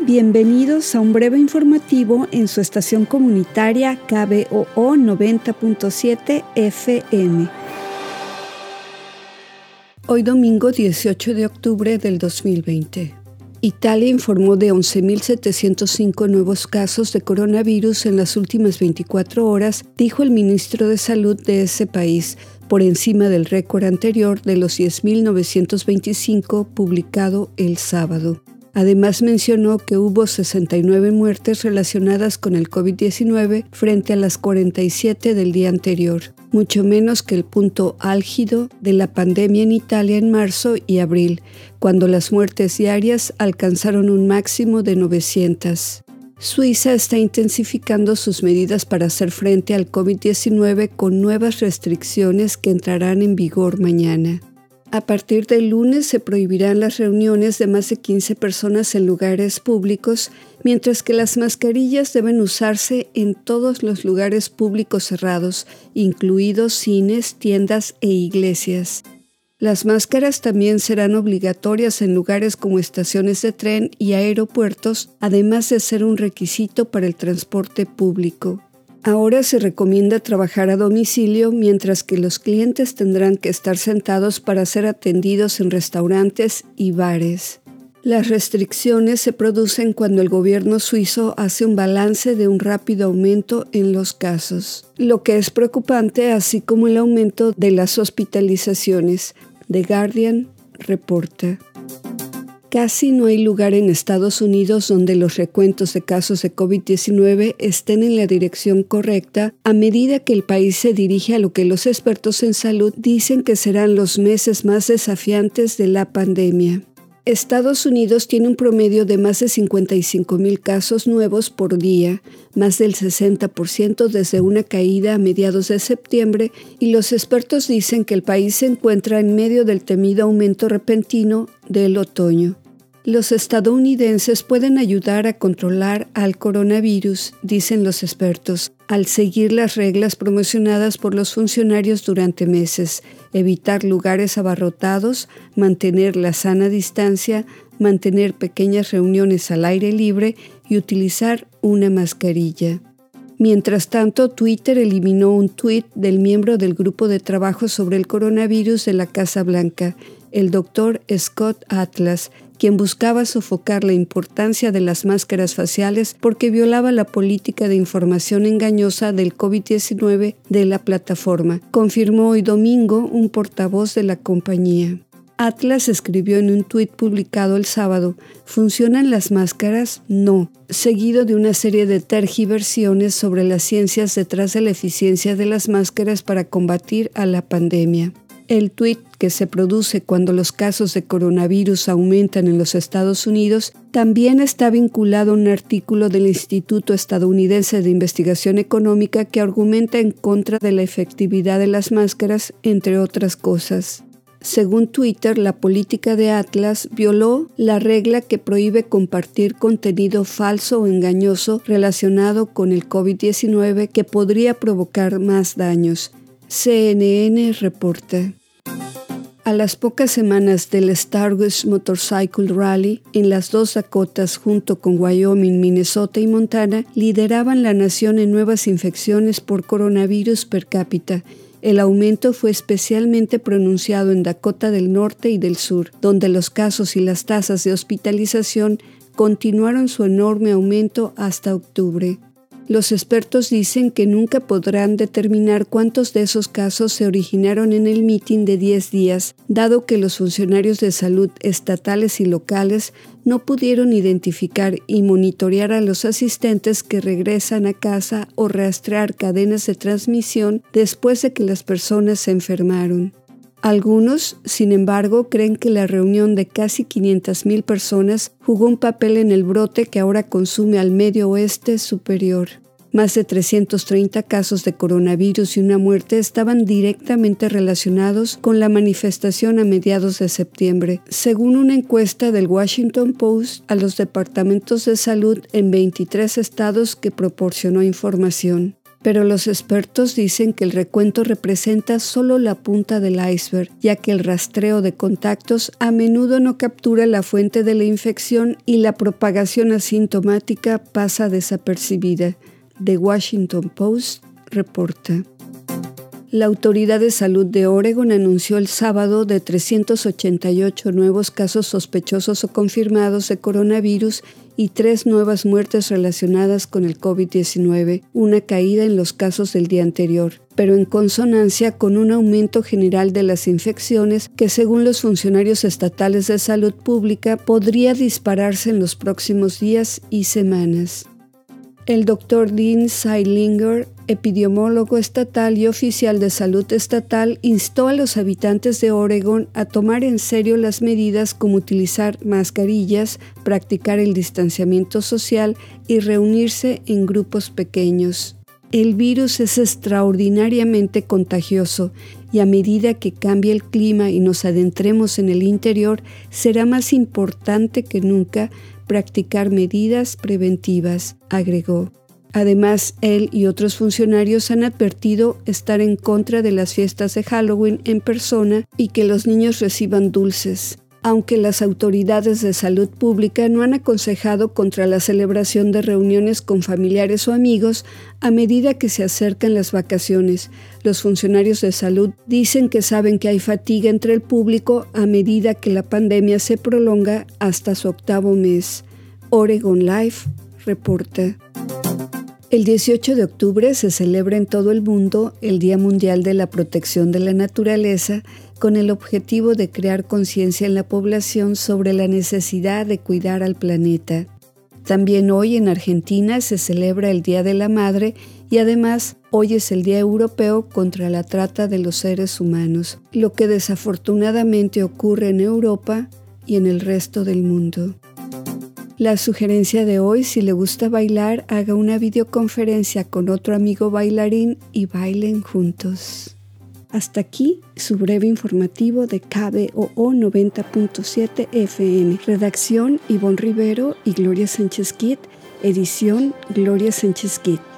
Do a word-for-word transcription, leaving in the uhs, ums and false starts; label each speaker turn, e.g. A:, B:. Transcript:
A: Bienvenidos a un breve informativo en su estación comunitaria K B O O noventa punto siete F M. Hoy domingo dieciocho de octubre del dos mil veinte. Italia informó de once mil setecientos cinco nuevos casos de coronavirus en las últimas veinticuatro horas, dijo el ministro de Salud de ese país, por encima del récord anterior de los diez mil novecientos veinticinco publicado el sábado. Además mencionó que hubo sesenta y nueve muertes relacionadas con el COVID diecinueve frente a las cuarenta y siete del día anterior, mucho menos que el punto álgido de la pandemia en Italia en marzo y abril, cuando las muertes diarias alcanzaron un máximo de novecientas. Suiza está intensificando sus medidas para hacer frente al COVID diecinueve con nuevas restricciones que entrarán en vigor mañana. A partir del lunes se prohibirán las reuniones de más de quince personas en lugares públicos, mientras que las mascarillas deben usarse en todos los lugares públicos cerrados, incluidos cines, tiendas e iglesias. Las máscaras también serán obligatorias en lugares como estaciones de tren y aeropuertos, además de ser un requisito para el transporte público. Ahora se recomienda trabajar a domicilio, mientras que los clientes tendrán que estar sentados para ser atendidos en restaurantes y bares. Las restricciones se producen cuando el gobierno suizo hace un balance de un rápido aumento en los casos, lo que es preocupante, así como el aumento de las hospitalizaciones. The Guardian reporta. Casi no hay lugar en Estados Unidos donde los recuentos de casos de COVID diecinueve estén en la dirección correcta a medida que el país se dirige a lo que los expertos en salud dicen que serán los meses más desafiantes de la pandemia. Estados Unidos tiene un promedio de más de cincuenta y cinco mil casos nuevos por día, más del sesenta por ciento desde una caída a mediados de septiembre, y los expertos dicen que el país se encuentra en medio del temido aumento repentino del otoño. Los estadounidenses pueden ayudar a controlar al coronavirus, dicen los expertos, al seguir las reglas promocionadas por los funcionarios durante meses, evitar lugares abarrotados, mantener la sana distancia, mantener pequeñas reuniones al aire libre y utilizar una mascarilla. Mientras tanto, Twitter eliminó un tuit del miembro del grupo de trabajo sobre el coronavirus de la Casa Blanca, el doctor Scott Atlas, quien buscaba sofocar la importancia de las máscaras faciales porque violaba la política de información engañosa del COVID diecinueve de la plataforma, confirmó hoy domingo un portavoz de la compañía. Atlas escribió en un tuit publicado el sábado: ¿funcionan las máscaras? No, seguido de una serie de tergiversiones sobre las ciencias detrás de la eficiencia de las máscaras para combatir a la pandemia. El tuit, que se produce cuando los casos de coronavirus aumentan en los Estados Unidos, también está vinculado a un artículo del Instituto Estadounidense de Investigación Económica que argumenta en contra de la efectividad de las máscaras, entre otras cosas. Según Twitter, la política de Atlas violó la regla que prohíbe compartir contenido falso o engañoso relacionado con el COVID diecinueve que podría provocar más daños. C N N reporta. A las pocas semanas del Stardust Motorcycle Rally, en las dos Dakotas junto con Wyoming, Minnesota y Montana, lideraban la nación en nuevas infecciones por coronavirus per cápita. El aumento fue especialmente pronunciado en Dakota del Norte y del Sur, donde los casos y las tasas de hospitalización continuaron su enorme aumento hasta octubre. Los expertos dicen que nunca podrán determinar cuántos de esos casos se originaron en el mitin de diez días, dado que los funcionarios de salud estatales y locales no pudieron identificar y monitorear a los asistentes que regresan a casa o rastrear cadenas de transmisión después de que las personas se enfermaron. Algunos, sin embargo, creen que la reunión de casi quinientas mil personas jugó un papel en el brote que ahora consume al Medio Oeste superior. Más de trescientos treinta casos de coronavirus y una muerte estaban directamente relacionados con la manifestación a mediados de septiembre, según una encuesta del Washington Post a los departamentos de salud en veintitrés estados que proporcionó información. Pero los expertos dicen que el recuento representa solo la punta del iceberg, ya que el rastreo de contactos a menudo no captura la fuente de la infección y la propagación asintomática pasa desapercibida. The Washington Post reporta. La Autoridad de Salud de Oregon anunció el sábado de trescientos ochenta y ocho nuevos casos sospechosos o confirmados de coronavirus y tres nuevas muertes relacionadas con el covid diecinueve, una caída en los casos del día anterior, pero en consonancia con un aumento general de las infecciones que, según los funcionarios estatales de salud pública, podría dispararse en los próximos días y semanas. El doctor Dean Seilinger, epidemiólogo estatal y oficial de salud estatal, instó a los habitantes de Oregon a tomar en serio las medidas como utilizar mascarillas, practicar el distanciamiento social y reunirse en grupos pequeños. El virus es extraordinariamente contagioso y a medida que cambie el clima y nos adentremos en el interior, será más importante que nunca practicar medidas preventivas, agregó. Además, él y otros funcionarios han advertido estar en contra de las fiestas de Halloween en persona y que los niños reciban dulces, aunque las autoridades de salud pública no han aconsejado contra la celebración de reuniones con familiares o amigos a medida que se acercan las vacaciones. Los funcionarios de salud dicen que saben que hay fatiga entre el público a medida que la pandemia se prolonga hasta su octavo mes. Oregon Life reporta. El dieciocho de octubre se celebra en todo el mundo el Día Mundial de la Protección de la Naturaleza, con el objetivo de crear conciencia en la población sobre la necesidad de cuidar al planeta. También hoy en Argentina se celebra el Día de la Madre y además hoy es el Día Europeo contra la Trata de los Seres Humanos, lo que desafortunadamente ocurre en Europa y en el resto del mundo. La sugerencia de hoy: si le gusta bailar, haga una videoconferencia con otro amigo bailarín y bailen juntos. Hasta aquí su breve informativo de K B O O noventa punto siete F M. Redacción: Ivonne Rivero y Gloria Sánchez Kit. Edición: Gloria Sánchez Kit.